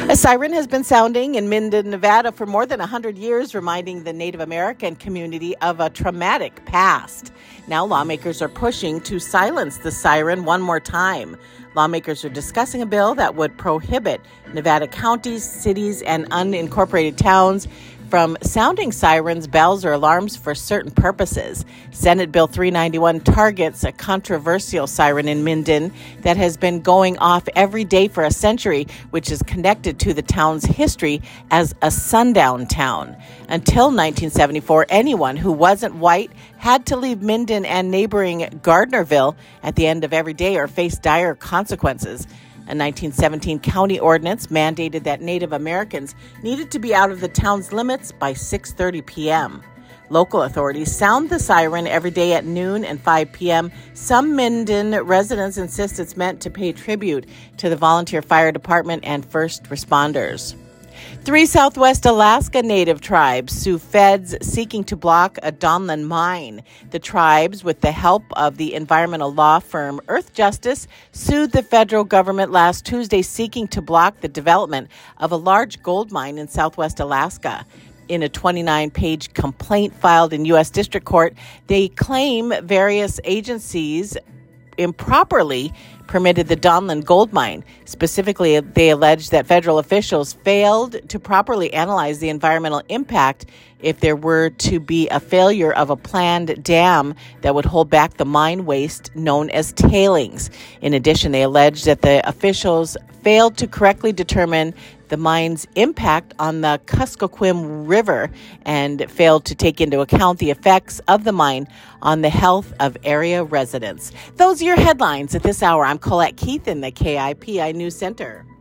A siren has been sounding in Minden, Nevada for more than 100 years, reminding the Native American community of a traumatic past. Now lawmakers are pushing to silence the siren one more time. Lawmakers are discussing a bill that would prohibit Nevada counties, cities, and unincorporated towns from sounding sirens, bells, or alarms for certain purposes. Senate Bill 391 targets a controversial siren in Minden that has been going off every day for a century, which is connected to the town's history as a sundown town. Until 1974, anyone who wasn't white had to leave Minden and neighboring Gardnerville at the end of every day or face dire consequences. A 1917 county ordinance mandated that Native Americans needed to be out of the town's limits by 6:30 p.m. Local authorities sound the siren every day at noon and 5 p.m. Some Minden residents insist it's meant to pay tribute to the volunteer fire department and first responders. 3 Southwest Alaska Native tribes sue feds seeking to block a Donlin mine. The tribes, with the help of the environmental law firm Earth Justice, sued the federal government last Tuesday seeking to block the development of a large gold mine in Southwest Alaska. In a 29-page complaint filed in U.S. District Court, they claim various agencies improperly permitted the Donlin gold mine. Specifically, they allege that federal officials failed to properly analyze the environmental impact if there were to be a failure of a planned dam that would hold back the mine waste known as tailings. In addition, they allege that the officials failed to correctly determine the mine's impact on the Kuskokwim River and failed to take into account the effects of the mine on the health of area residents. Those are your headlines at this hour. I'm Colette Keith in the KIPI News Center.